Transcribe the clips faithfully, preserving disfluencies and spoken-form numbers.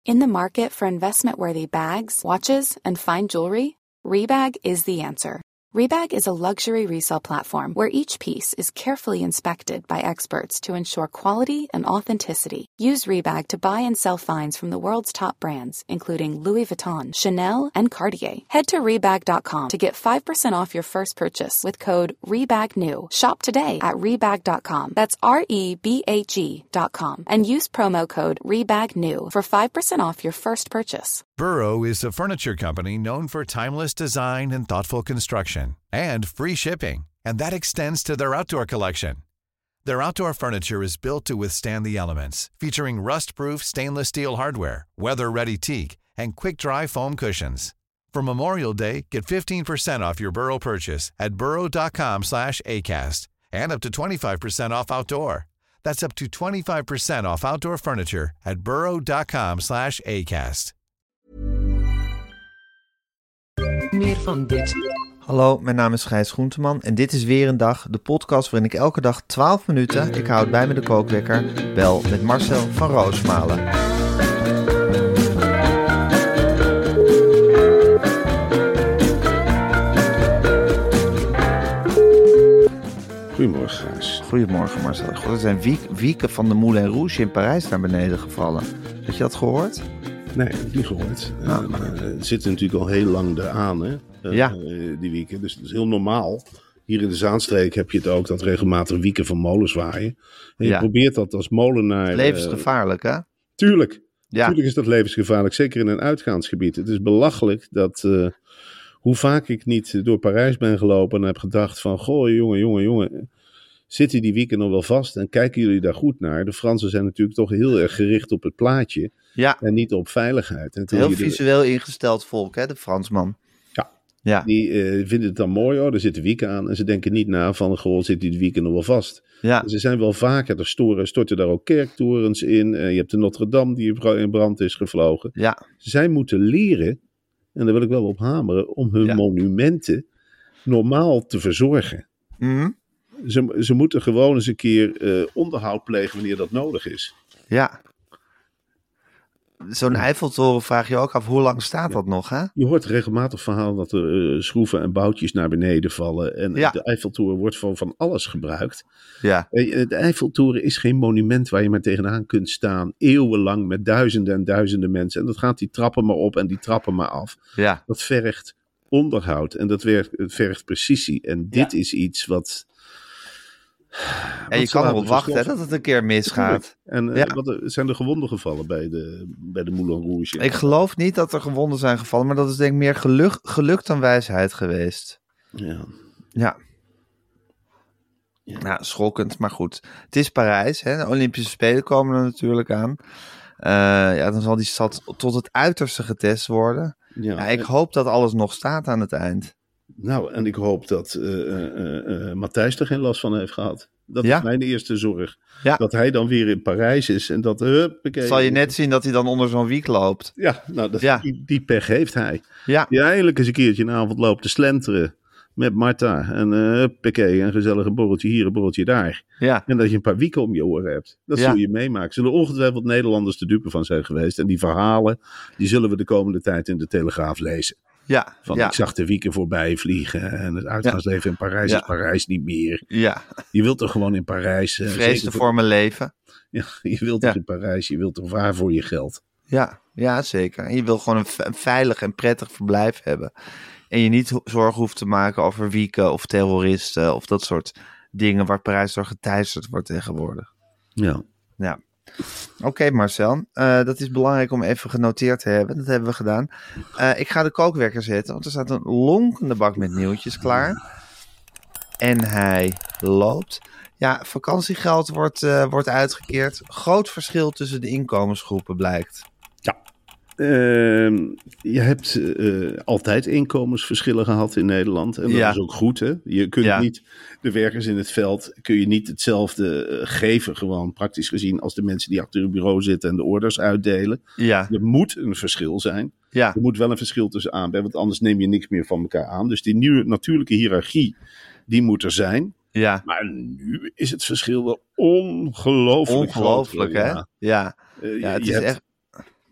In the market for investment-worthy bags, watches, and fine jewelry, Rebag is the answer. Rebag is a luxury resale platform where each piece is carefully inspected by experts to ensure quality and authenticity. Use Rebag to buy and sell finds from the world's top brands, including Louis Vuitton, Chanel, and Cartier. Head to Rebag dot com to get five percent off your first purchase with code REBAGNEW. Shop today at Rebag dot com. That's R E B A G dot com. And use promo code REBAGNEW for five percent off your first purchase. Burrow is a furniture company known for timeless design and thoughtful construction, and free shipping, and that extends to their outdoor collection. Their outdoor furniture is built to withstand the elements, featuring rust-proof stainless steel hardware, weather-ready teak, and quick-dry foam cushions. For Memorial Day, get fifteen percent off your Burrow purchase at burrow dot com slash acast, and up to twenty-five percent off outdoor. That's up to twenty-five percent off outdoor furniture at burrow dot com slash acast. Meer van dit. Hallo, mijn naam is Gijs Groenteman en dit is weer een dag, de podcast waarin ik elke dag twaalf minuten, ik houd bij me de kookwekker, bel met Marcel van Roosmalen. Goedemorgen, Gijs. Goedemorgen, Marcel. God, er zijn wiek, wieken van de Moulin Rouge in Parijs naar beneden gevallen. Heb je dat gehoord? Nee, heb ik niet gehoord. Nou, uh, uh, het zit natuurlijk al heel lang eraan, hè? Uh, ja. Uh, die wieken. Dus het is heel normaal. Hier in de Zaanstreek heb je het ook dat regelmatig wieken van molens waaien. En je Ja. probeert dat als molenaar... Levensgevaarlijk, hè? Uh, tuurlijk. Ja. Tuurlijk is dat levensgevaarlijk. Zeker in een uitgaansgebied. Het is belachelijk dat... Uh, hoe vaak ik niet door Parijs ben gelopen en heb gedacht van... Goh, jongen, jongen, jongen... Zitten die wieken nog wel vast en kijken jullie daar goed naar? De Fransen zijn natuurlijk toch heel erg gericht op het plaatje Ja. en niet op veiligheid. En Heel je de, visueel ingesteld volk, hè, de Fransman. Ja, Ja. die uh, vinden het dan mooi, oh, er zitten wieken aan. En ze denken niet na van, goh, zitten die wieken nog wel vast? Ja. Ze zijn wel vaker, er storen, storten daar ook kerktorens in. Uh, je hebt de Notre-Dame die in brand is gevlogen. Ja. Zij moeten leren, en daar wil ik wel op hameren, om hun Ja. monumenten normaal te verzorgen. Mhm. Ze, ze moeten gewoon eens een keer uh, onderhoud plegen wanneer dat nodig is. Ja. Zo'n Eiffeltoren vraag je ook af, hoe lang staat dat nog, hè? Je hoort regelmatig verhaal dat er uh, schroeven en boutjes naar beneden vallen. En Ja. de Eiffeltoren wordt voor van alles gebruikt. Ja. Uh, de Eiffeltoren is geen monument waar je maar tegenaan kunt staan. Eeuwenlang met duizenden en duizenden mensen. En dat gaat die trappen maar op en die trappen maar af. Ja. Dat vergt onderhoud en dat werkt, vergt precisie. En dit Ja. is iets wat... En je kan erop wachten hè, dat het een keer misgaat. En uh, Ja. wat er, zijn er gewonden gevallen bij de, bij de Moulin Rouge? Ik geloof niet dat er gewonden zijn gevallen, maar dat is denk ik meer geluk, geluk dan wijsheid geweest. Ja. Ja. Ja. Ja, schokkend, maar goed. Het is Parijs, hè? De Olympische Spelen komen er natuurlijk aan. Uh, ja, dan zal die stad tot het uiterste getest worden. Ja. Ja, ik hoop dat alles nog staat aan het eind. Nou, en ik hoop dat uh, uh, uh, Matthijs er geen last van heeft gehad. Dat Ja. is mijn eerste zorg. Ja. Dat hij dan weer in Parijs is en dat... Huppakee. Zal je net zien dat hij dan onder zo'n wiek loopt. Ja, nou, dat, Ja. Die, die pech heeft hij. Ja, Die eindelijk eens een keertje een avond loopt te slenteren met Marta. En uh, huppakee, een gezellig borreltje hier, een borreltje daar. ja, En dat je een paar wieken om je oren hebt. Dat Ja. zul je meemaken. Zullen ongetwijfeld Nederlanders de dupe van zijn geweest. En die verhalen, die zullen we de komende tijd in de Telegraaf lezen. ja, Van ja, ik zag de wieken voorbij vliegen. En het uitgaansleven in Parijs Ja. is Parijs niet meer. ja. Je wilt toch gewoon in Parijs... Uh, Vreesde zeker voor mijn leven. Ja, je wilt Ja. toch in Parijs, je wilt toch waar voor je geld. Ja, ja, zeker. En je wil gewoon een, v- een veilig en prettig verblijf hebben. En je niet ho- zorgen hoeft te maken over wieken of terroristen of dat soort dingen waar Parijs door geteisterd wordt tegenwoordig. Ja. Ja. Oké, okay, Marcel. Uh, dat is belangrijk om even genoteerd te hebben. Dat hebben we gedaan. Uh, ik ga de kookwekker zetten, want er staat een lonkende bak met nieuwtjes klaar. En hij loopt. Ja, vakantiegeld wordt, uh, wordt uitgekeerd. Groot verschil tussen de inkomensgroepen blijkt. Uh, je hebt uh, altijd inkomensverschillen gehad in Nederland. En dat Ja. is ook goed, hè? Je kunt Ja. niet, de werkers in het veld, kun je niet hetzelfde uh, geven, gewoon praktisch gezien, als de mensen die achter het bureau zitten en de orders uitdelen. Ja, Er moet een verschil zijn. ja, Er moet wel een verschil tussen aan en bij, want anders neem je niks meer van elkaar aan. Dus die nieuwe natuurlijke hiërarchie, die moet er zijn. ja. Maar nu is het verschil wel ongelooflijk Ongelooflijk, groot. hè? Ja. Ja, Uh, ja je- het je is hebt- echt...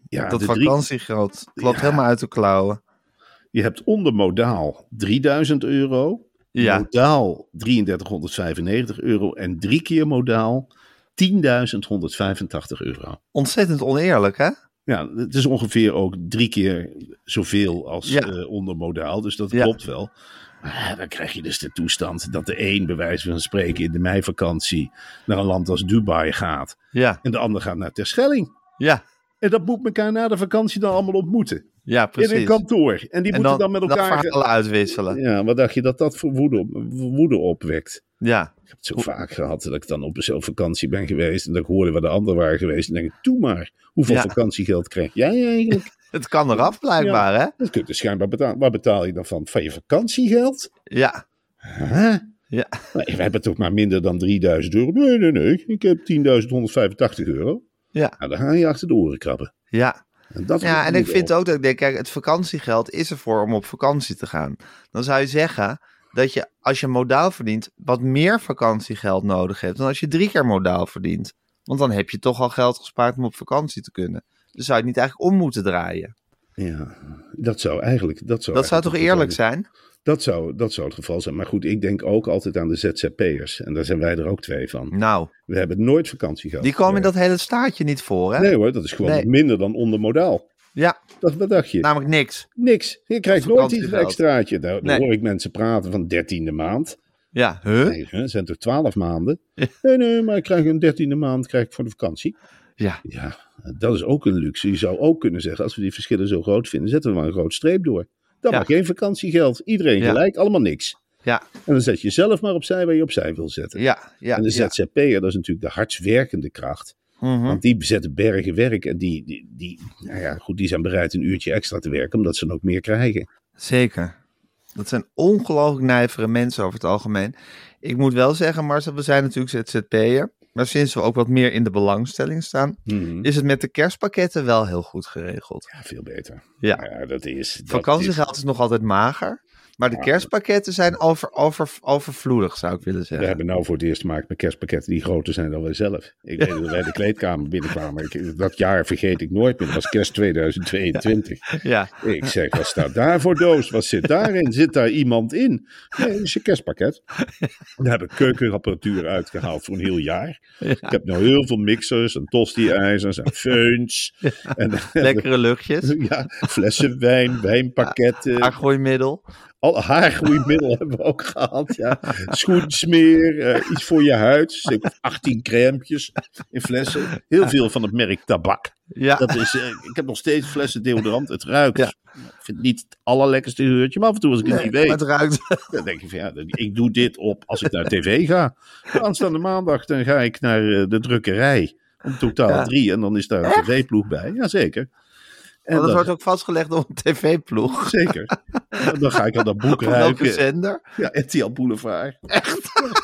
Ja, dat de drie- vakantiegeld klopt Ja. helemaal uit de klauwen. Je hebt onder modaal drieduizend euro. Ja. Modaal drieduizend euro. En drie keer modaal tienduizend honderdvijfentachtig euro. Ontzettend oneerlijk, hè? Ja, het is ongeveer ook drie keer zoveel als Ja. eh, onder modaal. Dus dat Ja. klopt wel. Maar dan krijg je dus de toestand dat de een, bij wijze van spreken, in de meivakantie naar een land als Dubai gaat. Ja, En de ander gaat naar Terschelling. ja, En dat moet elkaar na de vakantie dan allemaal ontmoeten. ja, precies. In een kantoor. En die en moeten dan, met elkaar... verhalen uitwisselen. Ja, wat dacht je dat dat voor woede, op- woede opwekt? Ja, Ik heb het zo vaak gehad dat ik dan op zo'n vakantie ben geweest. En dat ik hoorde waar de anderen waren geweest. En dan denk ik, doe maar. Hoeveel Ja. vakantiegeld krijg jij eigenlijk? het kan eraf blijkbaar, hè? Dat kun je dus schijnbaar betalen. Waar betaal je dan van? Van je vakantiegeld? Ja, Huh? ja, Nee, we hebben toch maar minder dan drieduizend euro? Nee, nee, nee. Ik heb tienduizend honderdvijfentachtig euro. ja, Nou, dan ga je achter de oren krabben. ja. En dat Ja, en ik moet vind wel. ook dat ik denk, kijk, het vakantiegeld is ervoor om op vakantie te gaan. Dan zou je zeggen dat je, als je modaal verdient, wat meer vakantiegeld nodig hebt dan als je drie keer modaal verdient. Want dan heb je toch al geld gespaard om op vakantie te kunnen. Dus zou je het niet eigenlijk om moeten draaien. Ja, dat zou eigenlijk... Dat zou, Dat zou toch eigenlijk eerlijk het geval- zijn? Dat zou, dat zou het geval zijn. Maar goed, ik denk ook altijd aan de Z Z P'ers. En daar zijn wij er ook twee van. Nou, We hebben nooit vakantiegeld. die komen in gekregen. dat hele staartje niet voor, hè? Nee hoor, dat is gewoon Nee. minder dan onder modaal. Ja, Dat, wat dacht je? namelijk niks. Niks. Je krijgt Of nooit iets vakantiegeld. extraatje. Daar, daar Nee. hoor ik mensen praten van dertiende maand. Ja, huh? Nee, hè, zijn toch twaalf maanden? Nee, nee, maar ik krijg een dertiende maand krijg ik voor de vakantie. Ja, Ja, dat is ook een luxe. Je zou ook kunnen zeggen, als we die verschillen zo groot vinden, zetten we maar een groot streep door. Dan Ja. mag geen vakantiegeld. Iedereen Ja. gelijk, allemaal niks. ja, En dan zet je zelf maar opzij waar je opzij wil zetten. ja, ja. en de ja. Z Z P'er, dat is natuurlijk de hardst werkende kracht. Mhm. Want die bezetten bergen werk en die, die, die, nou ja, goed, die zijn bereid een uurtje extra te werken, omdat ze dan ook meer krijgen. Zeker. Dat zijn ongelooflijk nijvere mensen over het algemeen. Ik moet wel zeggen, Marcel, we zijn natuurlijk Z Z P'er. Maar sinds we ook wat meer in de belangstelling staan, Mhm. is het met de kerstpakketten wel heel goed geregeld. Ja, veel beter. Ja. Nou ja, dat is... dat Vakantiegeld is nog altijd mager. Maar de kerstpakketten zijn over, over, overvloedig, zou ik willen is- We zeggen. hebben nou voor het eerst te maken met kerstpakketten die groter zijn dan wij zelf. Ik weet dat wij de kleedkamer binnenkwamen. Ik, dat jaar vergeet ik nooit meer. Dat was kerst tweeduizend tweeëntwintig. Ja, Ik zeg, wat staat daar voor doos? Wat zit daarin? Zit daar iemand in? Nee, dat is je kerstpakket. Daar heb ik keukenapparatuur uitgehaald voor een heel jaar. Ik heb nou heel veel mixers en tosti-ijzers en feuns. En, lekkere luchtjes. ja, flessen wijn, wijnpakketten. Aardgooimiddel. Al haargroeimiddel hebben we ook gehad. Ja. Schoensmeer, eh, iets voor je huid. Zeg, achttien crèmpjes in flessen. Heel veel van het merk tabak. Ja, Dat is, eh, ik heb nog steeds flessen deodorant. Het ruikt. Ja. Ik vind het niet het allerlekkerste geurtje. Maar af en toe als ik het nee, niet weet. maar het ruikt. Dan denk ik van ja, ik doe dit op als ik naar tv ga. Aanstaande maandag dan ga ik naar eh, de drukkerij. Om totaal Ja. drie. En dan is daar een tv-ploeg bij. Jazeker. En Want dat dan, wordt ook vastgelegd door een tv-ploeg. zeker. En dan ga ik aan dat boek Van welke ruiken. zender? Ja, R T L Boulevard. Echt?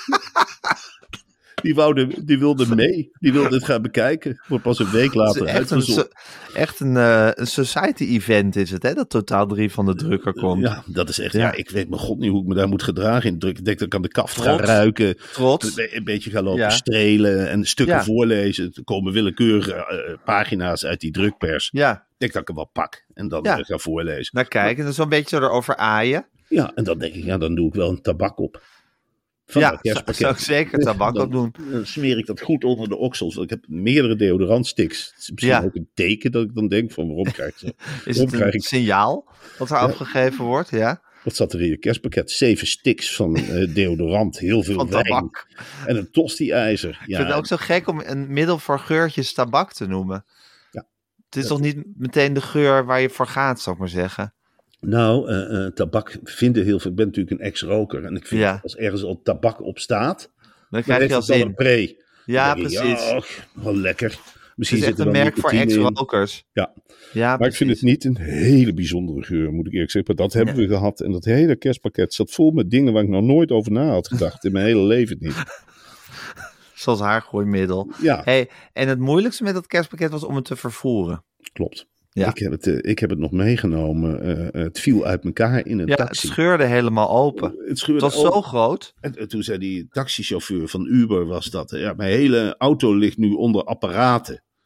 Die, woude, die wilde mee. Die wilde het gaan bekijken. Wordt pas een week Het is later echt een, uitgezonden. so- echt een, eh, een society-event is het, hè? Dat totaal drie van de drukker komt. Ja, dat is echt. Ja. Ja. ik weet mijn god niet hoe ik me daar moet gedragen in druk. Ik denk dat ik aan de kaft ga Trots. ruiken. Trots. Een een beetje gaan lopen Ja. strelen en stukken Ja. voorlezen. Er komen willekeurige eh, pagina's uit die drukpers. Ja, Ik denk dat ik hem wel pak en dan Ja. eh, ga voorlezen. naar kijken. Dat is zo'n beetje zo erover aaien. Ja, en dan denk ik, ja, dan doe ik wel een tabak op. Van Ja, dat zou, kerstpakket. zou ik zeker tabak Dan- op doen. Dan smeer ik dat goed onder de oksels. Want ik heb meerdere deodorantsticks. Het is misschien Ja. ook een teken dat ik dan denk van waarom krijg ik zo? Is Waarom het krijg een ik, signaal wat er afgegeven wordt? Ja, wat zat er in je kerstpakket? Zeven sticks van eh, deodorant, heel veel van wijn tabak. en een tosti-ijzer. Ik Ja, vind het ook zo gek om een middel voor geurtjes tabak te noemen. Ja. Het is toch niet meteen de geur waar je voor gaat, zou ik maar zeggen. Nou, eh, eh, tabak vinden heel veel. Ik ben natuurlijk een ex-roker en ik vind Ja. als ergens al tabak op staat, Dan dan krijg heeft je al het al een zin. pre. Ja, Dan denk je, precies. Ja, och, wel lekker. Het Misschien is zit echt er een dan merk voor nicotine in. ex-rokers. Ja. Ja, Maar ik vind het niet een hele bijzondere geur, moet ik eerlijk zeggen. Maar dat hebben we gehad. En dat hele kerstpakket zat vol met dingen waar ik nog nooit over na had gedacht. In mijn hele leven niet. Zoals haargroeimiddel. Ja, Hey, en het moeilijkste met dat kerstpakket was om het te vervoeren. klopt. Ja. Ik, heb het, eh, ik heb het nog meegenomen. eh, eh, het viel uit elkaar in een Ja, het taxi. scheurde helemaal open. Het Het scheurde was open. zo groot. En, en toen zei die taxichauffeur van Uber was dat. Ja, mijn hele auto ligt nu onder apparaten.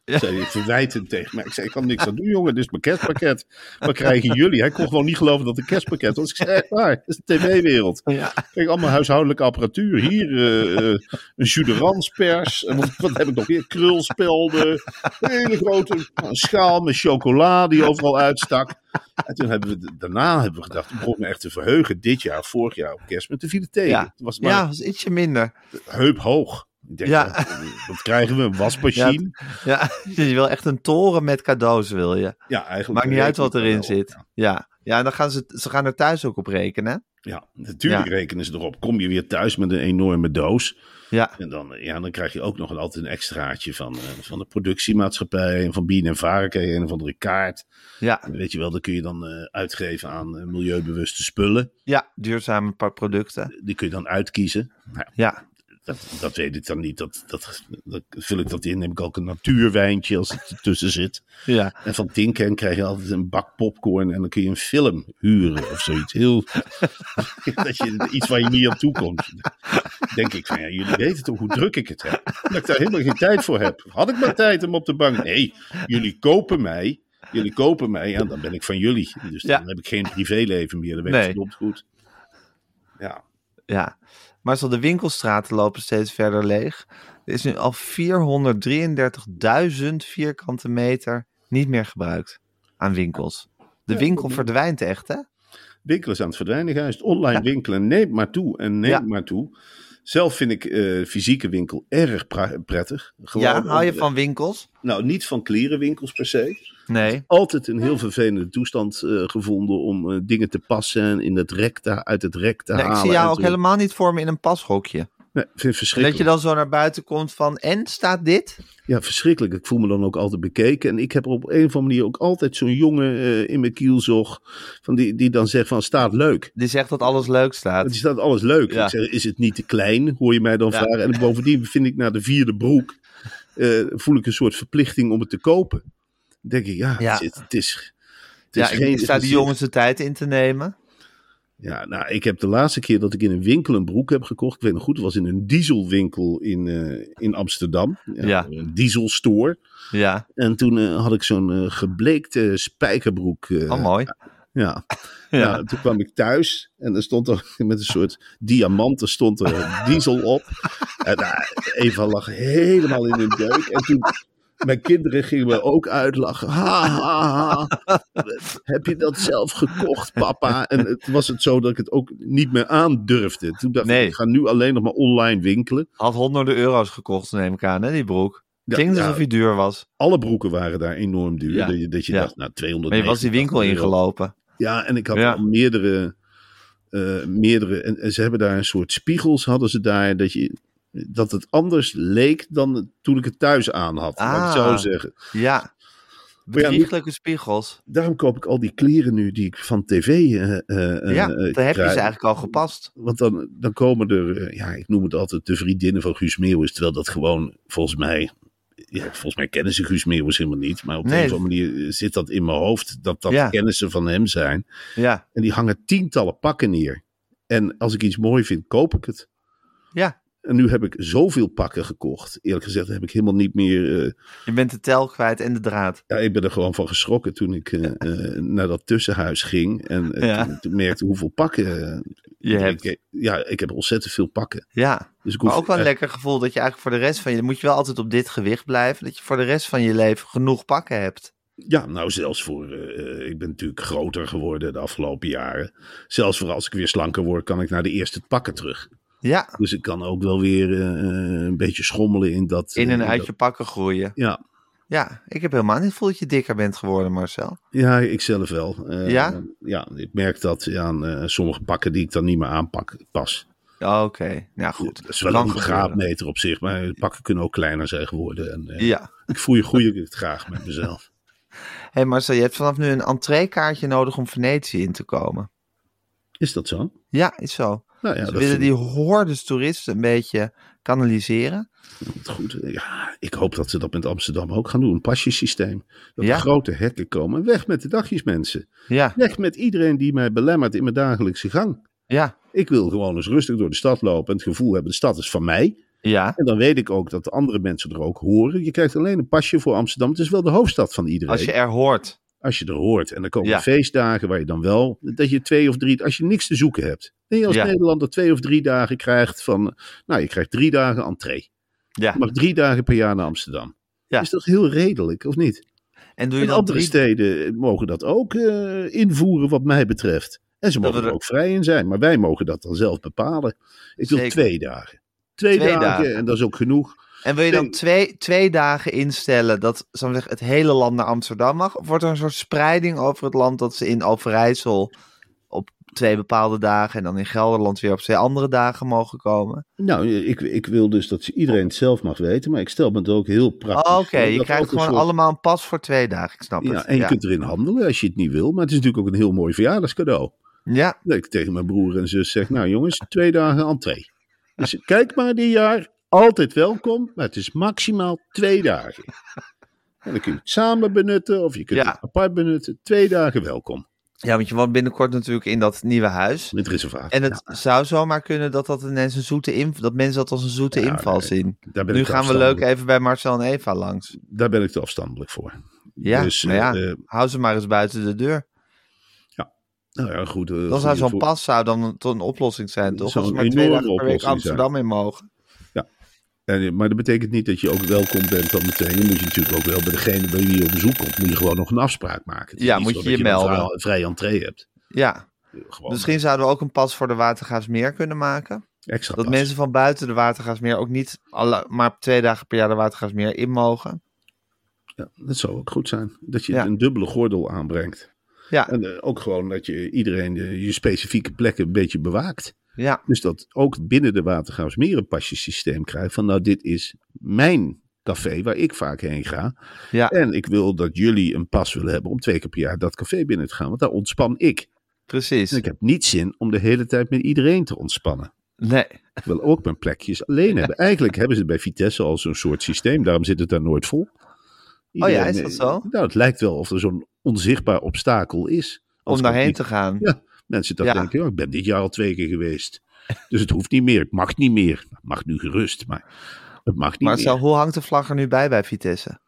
Ja. Zei hij verwijtend tegen mij. Ik zei, ik kan niks aan doen, jongen. Dit is mijn kerstpakket. Wat krijgen jullie? Hij kon gewoon niet geloven dat het een kerstpakket was. Ik zei, echt waar. Dat is de tv-wereld. Ja. Kijk, allemaal huishoudelijke apparatuur. Hier uh, uh, een jus de ranspers. En wat, wat heb ik nog hier? Krulspelden. Een hele grote een schaal met chocola die overal uitstak. En toen hebben we, daarna hebben we gedacht, ik begon me echt te verheugen. Dit jaar, vorig jaar op kerst met de vierde tegen. Ja, het was maar ja, was ietsje minder. Heup hoog. Ik denk, ja. wat, wat krijgen we? Een wasmachine? Ja, ja, je wil echt een toren met cadeaus, wil je. Ja, eigenlijk. Maakt niet uit wat erin wel, zit. Ja, ja. ja en dan gaan ze, ze gaan er thuis ook op rekenen. Ja, natuurlijk ja. rekenen ze erop. Kom je weer thuis met een enorme doos. Ja. En dan, ja, dan krijg je ook nog altijd een extraatje van, uh, van de productiemaatschappij. En van Bien en Varken. Een of andere kaart. Ja. En weet je wel, dan kun je dan uh, uitgeven aan uh, milieubewuste spullen. Ja, duurzame producten. Die kun je dan uitkiezen. Nou, ja. Dat, dat weet ik dan niet. Dat, dat, dat vul ik dat in. Neem ik ook een natuurwijntje als het ertussen zit. Ja. En van Tinken krijg je altijd een bak popcorn. En dan kun je een film huren of zoiets. Heel, dat je iets waar je niet aan toe komt. Denk ik van, ja, jullie weten toch hoe druk ik het heb. Dat ik daar helemaal geen tijd voor heb. Had ik maar tijd om op de bank. Nee, jullie kopen mij. Jullie kopen mij. En dan ben ik van jullie. Dus dan ja. heb ik geen privéleven meer. Dan ben ik nee. verdomd goed. Ja. Ja. Maar zo de winkelstraten lopen steeds verder leeg. Er is nu al vierhonderddrieëndertigduizend vierkante meter niet meer gebruikt aan winkels. De ja, winkel verdwijnt echt, hè? Winkel is aan het verdwijnen, juist. Online ja. winkelen neemt maar toe en neemt ja. maar toe. Zelf vind ik uh, fysieke winkel erg pra- prettig. Gewoon ja, hou je van winkels? Nou, niet van klerenwinkels per se. Nee. Altijd een heel vervelende toestand uh, gevonden om uh, dingen te passen en in het rek te, uit het rek te nee, halen. Ik zie jou ook te... helemaal niet voor me in een pashokje. Nee, ik vind het verschrikkelijk. Dat je dan zo naar buiten komt van, en staat dit? Ja, verschrikkelijk. Ik voel me dan ook altijd bekeken. En ik heb er op een of andere manier ook altijd zo'n jongen uh, in mijn kielzog. Van die, die dan zegt van, staat leuk. Die zegt dat alles leuk staat. Die staat alles leuk. Ja. Ik zeg, is het niet te klein? Hoor je mij dan ja. vragen. En bovendien vind ik na de vierde broek, uh, voel ik een soort verplichting om het te kopen. Dan denk ik, ja, ja. Het, is, het is, het is ja, geen... Ik sta die jongens de tijd in te nemen. Ja, nou, ik heb de laatste keer dat ik in een winkel een broek heb gekocht, ik weet nog goed, het was in een dieselwinkel in, uh, in Amsterdam. Ja, ja. Een dieselstore. Ja. En toen uh, had ik zo'n uh, gebleekte spijkerbroek. Uh, oh, mooi. Ja. Ja. Nou, toen kwam ik thuis en er stond er met een soort diamanten stond er diesel op. En nou, Eva lag helemaal in een deuk. En toen... Mijn kinderen gingen me ook uitlachen. Ha, ha, ha. Heb je dat zelf gekocht, papa? En het was het zo dat ik het ook niet meer aandurfde. Toen dacht nee. ik, ik ga nu alleen nog maar online winkelen. Had honderden euro's gekocht, neem ik aan, hè, die broek. Het klinkt ja, alsof hij duur was. Alle broeken waren daar enorm duur. Ja. Dat je, dat je ja. dacht, nou, tweehonderd. Maar je was die winkel euro. ingelopen. Ja, en ik had ja. al meerdere... Uh, meerdere en, en ze hebben daar een soort spiegels, hadden ze daar, dat je... dat het anders leek dan toen ik het thuis aan had. Ah, laat ik zo zeggen. Ja, bedrieglijke ja, spiegels. Daarom koop ik al die kleren nu die ik van tv uh, uh, Ja, uh, dan heb je ze eigenlijk al gepast. Want dan, dan komen er, uh, ja, ik noem het altijd de vriendinnen van Guus Meeuwis. Terwijl dat gewoon, volgens mij, ja, volgens mij kennen ze Guus Meeuwis helemaal niet. Maar op nee. een of andere manier zit dat in mijn hoofd, dat dat ja. kennissen van hem zijn. Ja. En die hangen tientallen pakken neer. En als ik iets mooi vind, koop ik het. Ja. En nu heb ik zoveel pakken gekocht. Eerlijk gezegd heb ik helemaal niet meer... Uh, je bent de tel kwijt en de draad. Ja, ik ben er gewoon van geschrokken toen ik uh, uh, naar dat tussenhuis ging. En uh, ja. toen, toen merkte hoeveel pakken... Uh, je hebt. Ik, ja, ik heb ontzettend veel pakken. Ja, dus ik hoef, maar ook wel een uh, lekker gevoel dat je eigenlijk voor de rest van je... moet je wel altijd op dit gewicht blijven. Dat je voor de rest van je leven genoeg pakken hebt. Ja, nou zelfs voor... Uh, ik ben natuurlijk groter geworden de afgelopen jaren. Zelfs voor als ik weer slanker word, kan ik naar de eerste pakken terug. Ja. Dus ik kan ook wel weer uh, een beetje schommelen in dat... In en uh, uit dat... je pakken groeien. Ja. Ja, ik heb helemaal niet het gevoel dat je dikker bent geworden, Marcel. Ja, ik zelf wel. Uh, ja? Ja, ik merk dat aan uh, sommige pakken die ik dan niet meer aanpak pas. Oké, okay. Nou goed. Dat is wel een graadmeter op zich, maar de pakken kunnen ook kleiner zijn geworden. En, uh, ja. Ik voel je groei het graag met mezelf. Hé hey Marcel, je hebt vanaf nu een entreekaartje nodig om Venetië in te komen. Is dat zo? Ja, is zo. Nou ja, dus we willen die hordes toeristen een beetje kanaliseren. Goed, ja, ik hoop dat ze dat met Amsterdam ook gaan doen. Een pasjesysteem. Dat ja. er grote hekken komen. Weg met de dagjes, mensen. Ja. Weg met iedereen die mij belemmert in mijn dagelijkse gang. Ja. Ik wil gewoon eens rustig door de stad lopen en het gevoel hebben, de stad is van mij. Ja. En dan weet ik ook dat de andere mensen er ook horen. Je krijgt alleen een pasje voor Amsterdam. Het is wel de hoofdstad van iedereen. Als je er hoort. Als je er hoort. En dan komen Ja. feestdagen waar je dan wel... Dat je twee of drie... Als je niks te zoeken hebt. En je als Ja. Nederlander twee of drie dagen krijgt van... Nou, je krijgt drie dagen entree. Ja. Je mag drie dagen per jaar naar Amsterdam. Ja. Is dat heel redelijk, of niet? En doe je En dan andere drie... steden mogen dat ook uh, invoeren wat mij betreft. En ze Dat mogen we er er- ook vrij in zijn. Maar wij mogen dat dan zelf bepalen. Ik wil Zeker. twee dagen. Twee, Twee dagen, dagen. en dat is ook genoeg. En wil je dan Nee. twee, twee dagen instellen dat zal ik zeggen, het hele land naar Amsterdam mag? Of wordt er een soort spreiding over het land dat ze in Overijssel op twee bepaalde dagen en dan in Gelderland weer op twee andere dagen mogen komen? Nou, ik, ik wil dus dat iedereen het zelf mag weten. Maar ik stel me het ook heel praktisch Oh, Oké, voor. je Dat krijgt ook een gewoon soort- allemaal een pas voor twee dagen, ik snap Ja, het. en je ja. kunt erin handelen als je het niet wil. Maar het is natuurlijk ook een heel mooi verjaardagscadeau. Ja, Dat ik tegen mijn broer en zus zeg, nou jongens, twee dagen entree. Dus kijk maar dit jaar, altijd welkom, maar het is maximaal twee dagen. En dan kun je het samen benutten of je kunt Ja. het apart benutten. Twee dagen welkom. ja, want je woont binnenkort natuurlijk in dat nieuwe huis. Met reservatie. En het zou zomaar kunnen dat dat ineens een zoete inv- dat mensen dat als een zoete Ja, inval nee, zien. Daar ben Nu ik te gaan we afstandelijk- leuk even bij Marcel en Eva langs. Daar ben ik te afstandelijk voor. Ja, Dus, nou ja, eh, hou ze maar eens buiten de deur. nou ja, goed. eh, Dan goede zou zo'n voor- pas zou dan een, tot een oplossing zijn, toch? Zou Als we een maar twee enorme dagen per week oplossing zijn. Amsterdam in mogen. En, maar dat betekent niet dat je ook welkom bent dan meteen. Dan moet je natuurlijk ook wel bij degene bij wie je op bezoek komt, moet je gewoon nog een afspraak maken. Het is Ja, niet moet zo je dat je dan melden. vrij- vrij entree hebt. Ja, Gewoon misschien zouden we ook een pas voor de Watergraafsmeer kunnen maken. extra Dat pas. mensen van buiten de Watergraafsmeer ook niet alle, maar twee dagen per jaar de Watergraafsmeer in mogen. Ja, dat zou ook goed zijn. Dat je Ja. een dubbele gordel aanbrengt. Ja, En uh, ook gewoon dat je iedereen de, je specifieke plekken een beetje bewaakt. ja, Dus dat ook binnen de Watergraafsmeer een pasjesysteem krijgt. Van nou, dit is mijn café waar ik vaak heen ga. ja, En ik wil dat jullie een pas willen hebben om twee keer per jaar dat café binnen te gaan. Want daar ontspan ik. precies. En ik heb niet zin om de hele tijd met iedereen te ontspannen. Nee, Ik wil ook mijn plekjes alleen hebben. Eigenlijk hebben ze het bij Vitesse al zo'n soort systeem. Daarom zit het daar nooit vol. Oh ja, is dat zo? Nou, het lijkt wel of er zo'n onzichtbaar obstakel is. om Als daarheen het te gaan. Ja, mensen dat Ja. denken, oh, ik ben dit jaar al twee keer geweest. Dus het hoeft niet meer. Het mag niet meer. Het mag nu gerust, maar het mag niet Marcel, meer. hoe hangt de vlag er nu bij bij Vitesse?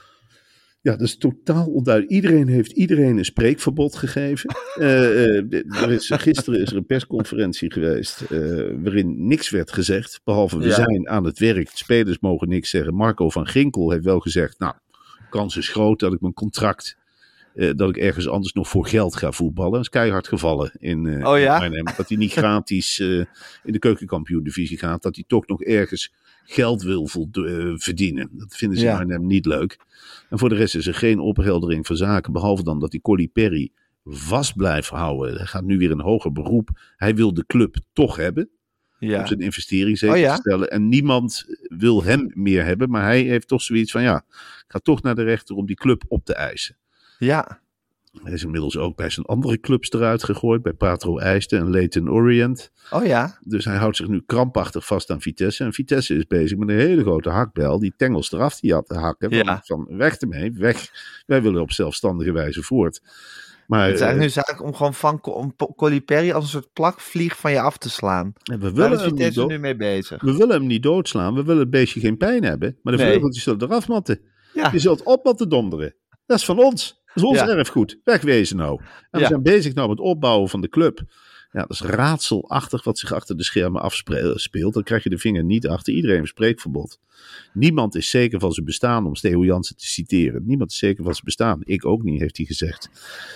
Ja, dat is totaal onduidelijk. Iedereen heeft iedereen een spreekverbod gegeven. Eh, eh, de- er is, gisteren is er een persconferentie geweest eh, waarin niks werd gezegd. Behalve we Ja. zijn aan het werk. De spelers mogen niks zeggen. Marco van Ginkel heeft wel gezegd, nou, kans is groot dat ik mijn contract, eh, dat ik ergens anders nog voor geld ga voetballen. Dat is keihard gevallen in, eh Oh ja? in Arnhem. Dat hij niet gratis eh, in de keukenkampioen-divisie gaat. Dat hij toch nog ergens geld wil voldo- eh, verdienen. Dat vinden ze Ja. in Arnhem niet leuk. En voor de rest is er geen opheldering van zaken. Behalve dan dat die Colli Perry vast blijft houden. Hij gaat nu weer een hoger beroep. Hij wil de club toch hebben. Ja, Om zijn investering zeker Oh ja? te stellen. En niemand wil hem meer hebben. Maar hij heeft toch zoiets van, ja, ik ga toch naar de rechter om die club op te eisen. ja, Hij is inmiddels ook bij zijn andere clubs eruit gegooid. Bij Patro Eijsden en Leyton Orient. oh ja, Dus hij houdt zich nu krampachtig vast aan Vitesse. En Vitesse is bezig met een hele grote hakbel. Die tengels eraf die had te hakken. Van, Ja. van weg ermee, weg. Wij willen op zelfstandige wijze voort. Maar het is eh, eigenlijk nu zaak om gewoon van om Po- Colli Perry als een soort plakvlieg van je af te slaan. we, Daar willen is hem niet Vitesse dood- nu mee bezig. we willen hem niet doodslaan. We willen het beestje geen pijn hebben. Maar de Nee. vleugeltjes zullen eraf matten. Ja, Je zult op laten donderen. Dat is van ons. Dat is ons Ja. erfgoed. Wegwezen nou. En we Ja. zijn bezig nou met het opbouwen van de club. Ja, dat is raadselachtig wat zich achter de schermen afspeelt. Dan krijg je de vinger niet achter. Iedereen heeft spreekverbod. Niemand is zeker van zijn bestaan, om Theo Jansen te citeren. Niemand is zeker van zijn bestaan. Ik ook niet, heeft hij gezegd.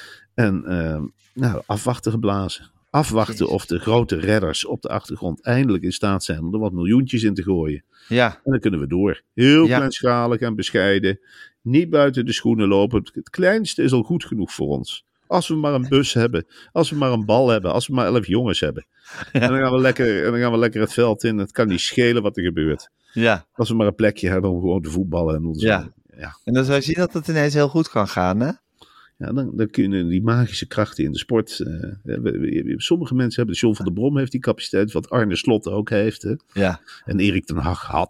En uh, nou, afwachten geblazen. Afwachten Jezus. of de grote redders op de achtergrond eindelijk in staat zijn om er wat miljoentjes in te gooien. ja, En dan kunnen we door. Heel Ja. kleinschalig en bescheiden. Niet buiten de schoenen lopen. Het- Het kleinste is al goed genoeg voor ons. Als we maar een bus hebben. Als we maar een bal hebben. Als we maar elf jongens hebben. En, dan gaan we lekker, en dan gaan we lekker het veld in. Het kan niet schelen wat er gebeurt. ja. Als we maar een plekje hebben om gewoon te voetballen. En ons, Ja. ja, En dan zou je zien dat het ineens heel goed kan gaan, hè? ja, dan, dan kunnen die magische krachten in de sport. eh, we- we- we- sommige mensen hebben. John van der Brom heeft die capaciteit. Wat Arne Slot ook heeft. Hè, Ja, en Erik ten Hag had.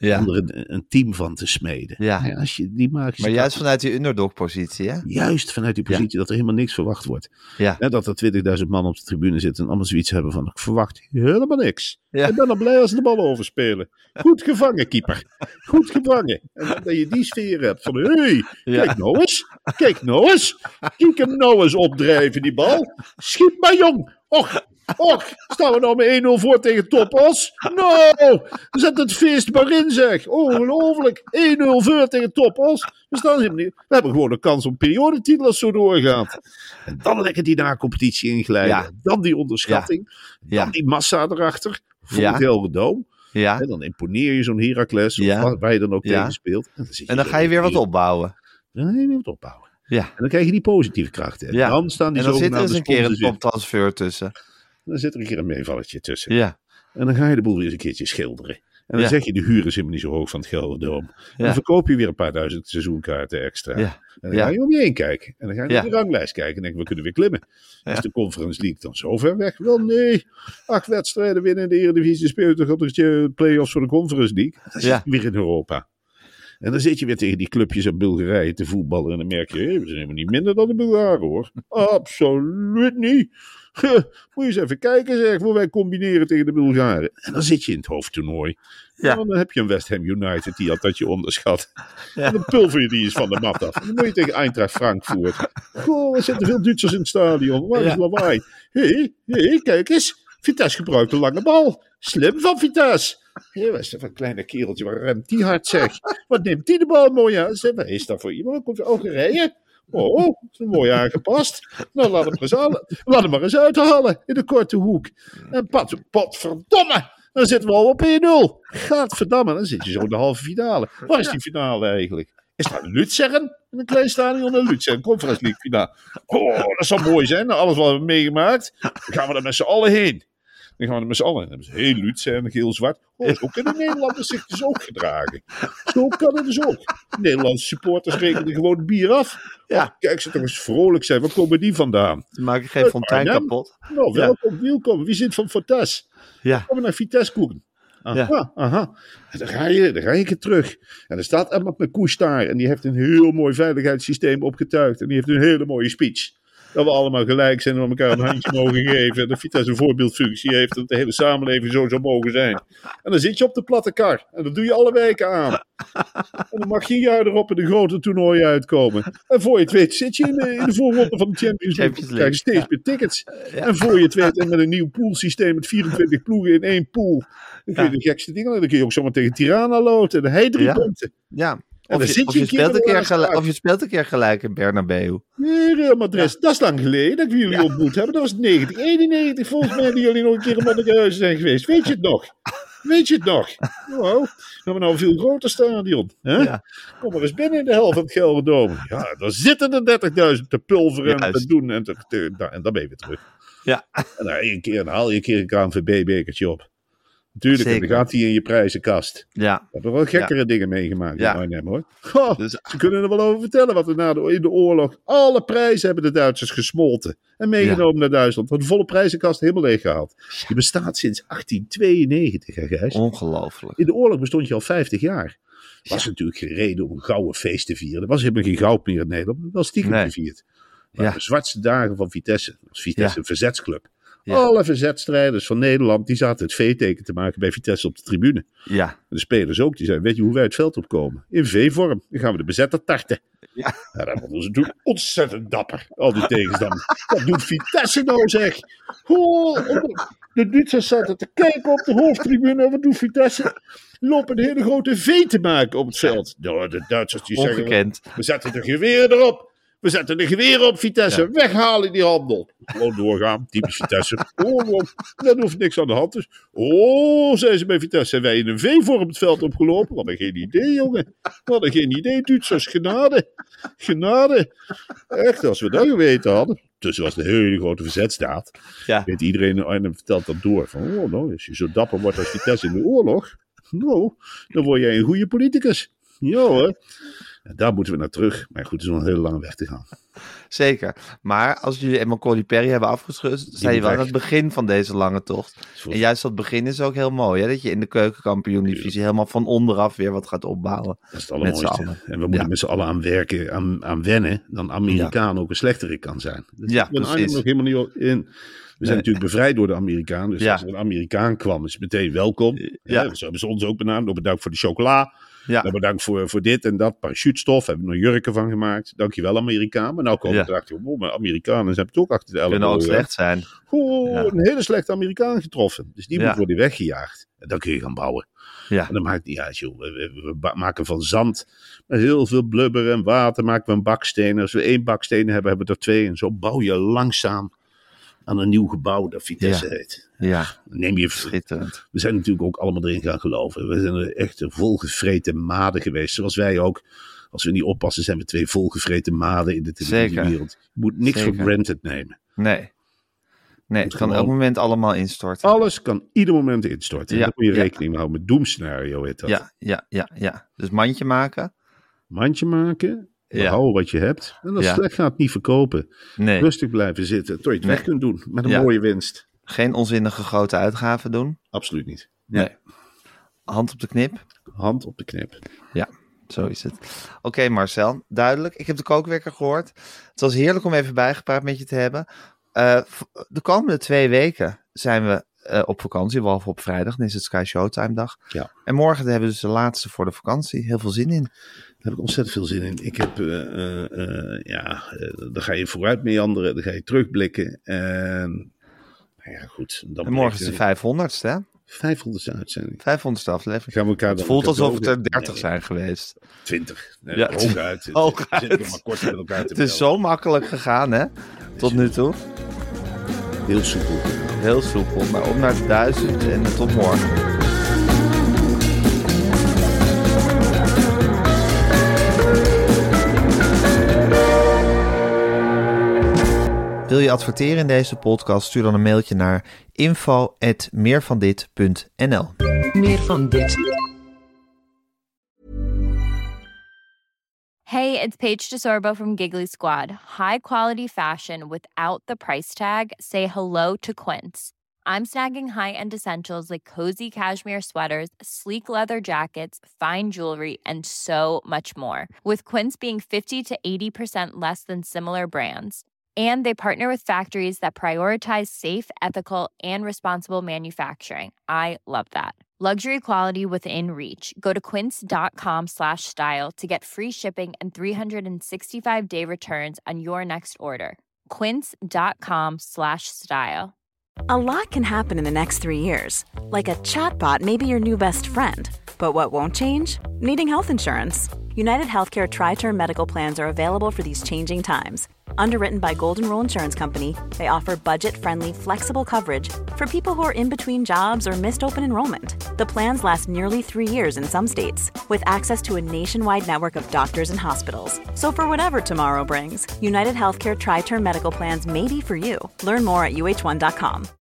Ja. om er een, een team van te smeden. Ja. En als je die magische Maar juist kracht- vanuit die underdog-positie, hè? Juist vanuit die positie dat er helemaal niks verwacht wordt. Ja. Hè, dat er twintigduizend man op de tribune zitten en allemaal zoiets hebben van, ik verwacht helemaal niks. Ja. Ik ben dan blij als ze de bal overspelen. Goed gevangen, keeper. Goed gevangen. En dat je die sfeer hebt van, hé, hey, Ja. kijk nou eens. Kijk nou eens. Kijk hem nou eens opdrijven, die bal. Schiet maar, jong. Och, och. Staan we nou met één nul voor tegen Topos? Nou, zet het feest maar in, zeg. Ongelooflijk. één nul voor tegen Topos. We, staan helemaal niet. We hebben gewoon een kans om periodetitel als zo doorgaat. En dan lekker die na-competitie inglijden. Ja. Dan die onderschatting. Ja. Dan die massa erachter. Voor Ja. het Helgodoom. Ja. En dan imponeer je zo'n Heracles. Of Ja. waar, waar je dan ook Ja. tegen speelt. En dan, zit En dan ga je weer wat hier. opbouwen. Dan ga je weer wat opbouwen. Ja. En dan krijg je die positieve krachten. En Ja. dan staan die En dan zit er zogenaamde eens een keer een sponsors in. toptransfer tussen. Dan zit er een keer een meevalletje tussen. Ja. En dan ga je de boel weer eens een keertje schilderen. En dan Ja. zeg je, de huur is helemaal niet zo hoog van het Gelderdoom. En Ja. dan verkoop je weer een paar duizend seizoenkaarten extra. Ja. En dan Ja. ga je om je heen kijken. En dan ga je Ja. naar de ranglijst kijken. En denk we kunnen weer klimmen. Ja. Is de Conference League dan zo ver weg? Wel nee. Acht wedstrijden winnen in de Eredivisie. Speel je toch altijd je play-offs voor de Conference League. Dan zit Ja. je weer in Europa. En dan zit je weer tegen die clubjes uit Bulgarije te voetballen. En dan merk je, hé, we zijn helemaal niet minder dan de Bulgaren, hoor. Absoluut niet. Huh, moet je eens even kijken, zeg, hoe wij combineren tegen de Bulgaren. En dan zit je in het hoofdtoernooi. Ja. En dan heb je een West Ham United die had dat je onderschat. Ja. En dan pulver je die eens van de mat af. En dan moet je tegen Eintracht Frankfurt. Goh, er zitten veel Duitsers in het stadion. Waar is Ja. lawaai? Hé, hey, hey, kijk eens. Vitesse gebruikt een lange bal. Slim van Vitesse. Hé, wat is dat voor een kleine kereltje? Waar remt die hard, zeg? Wat neemt die de bal mooi aan? Zeg, wat is dat voor iemand? Komt uit Algerije? Oh, dat is mooi aangepast. Nou, laat hem, eens halen. laat hem maar eens uithalen in de korte hoek. En pat, potverdomme, dan zitten we al op één nul. Gadverdamme, dan zit je zo in de halve finale. Waar is die finale eigenlijk? Is dat Luzern? In een klein stadion in Luzern, Conference League finale. Oh, dat zou mooi zijn, na alles wat we hebben meegemaakt. Dan gaan we er met z'n allen heen. Dan gaan we er met z'n allen heen. Dan hebben ze heel Luzern, geel-zwart. Oh, zo kunnen Nederlanders zich dus ook gedragen. Zo kan het dus ook. Nederlandse supporters rekenen gewoon bier af. Ja. Kijk, ze toch eens vrolijk zijn. Waar komen die vandaan? Dan maak ik geen fontein Arnhem. kapot. Nou, welkom, welkom. Wie zit van Fortes? Ja. Kom maar naar Vitesse koeken. Aha, Ja. aha. En dan ga je, dan ga je een keer terug. En er staat iemand met Koes daar. En die heeft een heel mooi veiligheidssysteem opgetuigd. En die heeft een hele mooie speech. Dat we allemaal gelijk zijn en we elkaar een handje mogen geven. En dat Vitesse een voorbeeldfunctie heeft. Dat de hele samenleving zo zou mogen zijn. En dan zit je op de platte kar. En dat doe je alle weken aan. En dan mag je een jaar erop in de grote toernooien uitkomen. En voor je het weet zit je in de, in de voorronde van de Champions League. Champions Dan krijg je steeds League, meer tickets. En voor je het weet, en met een nieuw poolsysteem met vierentwintig ploegen in één pool. Dan kun je Ja. de gekste dingen. Dan kun je ook zomaar tegen Tirana loten. En dan heb je drie Ja. punten. Ja. En Of dan je, zit of, je je een keer speelt een in de keer laatste gelijk, acht. of je speelt een keer gelijk in Bernabeu. Nee, Real Madrid. Dat is lang geleden dat we jullie ontmoet hebben. Dat was negentig eenennegentig volgens mij die jullie nog een keer in Monnikenhuizen zijn geweest. Weet je het nog? Weet je het nog? Wow. We hebben nou een veel groter stadion. Hè? Ja. Kom maar eens binnen in de helft van het Gelderdoom. Ja, daar zitten er dertigduizend te pulveren en Juist. te doen. En, te, te- da- en dan ben je weer terug. Ja. En dan, een keer, dan haal je een keer een K N V B-bekertje op. Natuurlijk, en Zeker. dan gaat die in je prijzenkast. Ja. We hebben wel gekkere dingen meegemaakt Ja. in Arnhem, hoor. Goh, Dus- ze kunnen er wel over vertellen wat er na de, in de oorlog... Alle prijzen hebben de Duitsers gesmolten. En meegenomen naar Duitsland. Want de volle prijzenkast helemaal leeggehaald. Die bestaat sinds achttien tweeënnegentig, hè, Gijs? Ongelooflijk. In de oorlog bestond je al vijftig jaar. Was Ja. natuurlijk geen reden om een gouden feest te vieren. Er was helemaal geen goud meer in Nederland. Dat was stiekem Nee. gevierd. Maar Ja. de zwartste dagen van Vitesse. Was Vitesse Ja. een verzetsclub. Ja. Alle verzetstrijders van Nederland, die zaten het V-teken te maken bij Vitesse op de tribune. Ja. En de spelers ook, die zeiden, weet je hoe wij het veld opkomen? In V-vorm. Dan gaan we de bezetter tarten. Ja. Ja, dat was natuurlijk ontzettend dapper, al die tegenstanders. Wat doet Vitesse nou, zeg? Oh, de Duitsers zaten te kijken op de hoofdtribune. Wat doet Vitesse? Lopen een hele grote V te maken op het veld. Nou, de Duitsers die zeggen, Ongekend. we zetten de geweren erop. We zetten de geweren op Vitesse. Ja. Weghalen die handel. Gewoon doorgaan. Typisch Vitesse. Oh, oh, dan hoeft niks aan de hand. Dus. Oh, zijn ze bij Vitesse. Zijn wij in een V-vorm het veld opgelopen? We hadden geen idee, jongen. We hadden geen idee, Duitsers. Genade. Genade. Echt, als we dat geweten hadden. Tussen was de hele grote verzetstaat. Ja. Weet iedereen in Arnhem vertelt dat door. Van, oh, nou, als je zo dapper wordt als Vitesse in de oorlog. Nou, dan word jij een goede politicus. Ja hoor. En daar moeten we naar terug. Maar goed, het is nog een hele lange weg te gaan. Zeker. Maar als jullie eenmaal Colli Perry hebben afgeschud, zijn je wel aan het begin van deze lange tocht. En juist dat begin is ook heel mooi. Hè? Dat je in de keukenkampioen-divisie helemaal van onderaf weer wat gaat opbouwen. Dat is het allermooiste. En we moeten ja. met z'n allen aan werken, aan, aan wennen. Dan Amerikaan ja. ook een slechtere kan zijn. Dat ja, ben precies. nog helemaal niet in. We zijn nee. natuurlijk bevrijd door de Amerikaan. Dus ja. als er een Amerikaan kwam, is het meteen welkom. Ja. Ja, zo hebben ze ons ook benamd. Nou, bedankt voor de chocola. Ja. Nou, bedankt voor, voor dit en dat. Parachutestof. Hebben we nog jurken van gemaakt. Dankjewel, Amerikaan. Maar nou komen we ja. erachter. Oh, maar Amerikanen zijn toch achter de elleboog. Kunnen ook slecht zijn. Oh, ja. Een hele slechte Amerikaan getroffen. Dus die ja. moet worden weggejaagd. En dan kun je gaan bouwen. Ja. En dan maakt het niet uit, joh. We, we, we maken van zand met heel veel blubber en water maken we een baksteen. Als we één baksteen hebben, hebben we er twee. En zo bouw je langzaam aan een nieuw gebouw dat Vitesse ja. heet. Ja, neem je, schitterend. We zijn natuurlijk ook allemaal erin gaan geloven. We zijn er echt volgevreten maden geweest. Zoals wij ook. Als we niet oppassen, zijn we twee volgevreten maden in de televisiewereld. Je moet niks Zeker. voor granted nemen. Nee. Nee, het kan elk moment allemaal instorten. Alles kan ieder moment instorten. Ja, daar moet je ja. rekening mee houden. Met doemscenario heet dat. Ja, ja, ja, ja. Dus mandje maken. Mandje maken. Behouden ja. wat je hebt. En als ja. slecht gaat, niet verkopen. Nee. Rustig blijven zitten. Tot je het nee. weg kunt doen. Met een ja. mooie winst. Geen onzinnige grote uitgaven doen. Absoluut niet. Nee. nee. Hand op de knip. Hand op de knip. Ja, zo is het. Oké, okay, Marcel. Duidelijk. Ik heb de kookwekker gehoord. Het was heerlijk om even bijgepraat met je te hebben. Uh, de komende twee weken zijn we uh, op vakantie, behalve op vrijdag. Dan is het Sky Showtime dag. Ja. En morgen hebben we dus de laatste voor de vakantie. Heel veel zin in. Daar heb ik ontzettend veel zin in. Ik heb, uh, uh, uh, ja, uh, dan ga je vooruit meanderen, dan ga je terugblikken. En, nou ja, goed. Dan en morgen is de vijfhonderdste, hè? vijfhonderdste uitzending. vijfhonderdste aflevering. Gaan we elkaar het voelt alsof het er dertig nee, zijn geweest. twintig. Nee, ja, hooguit. Hooguit. Maar kort met elkaar te het is zo makkelijk gegaan, hè? Tot nu toe. Heel soepel. Heel soepel. Maar op naar de duizend en tot morgen. Wil je adverteren in deze podcast? Stuur dan een mailtje naar info at meervandit punt n l. Meer van dit. Hey, it's Paige DeSorbo from Giggly Squad. High quality fashion without the price tag. Say hello to Quince. I'm snagging high-end essentials like cozy cashmere sweaters, sleek leather jackets, fine jewelry, and so much more. With Quince being fifty to eighty percent less than similar brands. And they partner with factories that prioritize safe, ethical, and responsible manufacturing. I love that. Luxury quality within reach. Go to quince.com slash style to get free shipping and three sixty-five day returns on your next order. Quince.com slash style. A lot can happen in the next three years. Like a chatbot may be your new best friend. But what won't change? Needing health insurance. United Healthcare Tri-Term Medical Plans are available for these changing times. Underwritten by Golden Rule Insurance Company, they offer budget-friendly, flexible coverage for people who are in between jobs or missed open enrollment. The plans last nearly three years in some states, with access to a nationwide network of doctors and hospitals. So for whatever tomorrow brings, United Healthcare Tri-Term Medical Plans may be for you. Learn more at U H one dot com.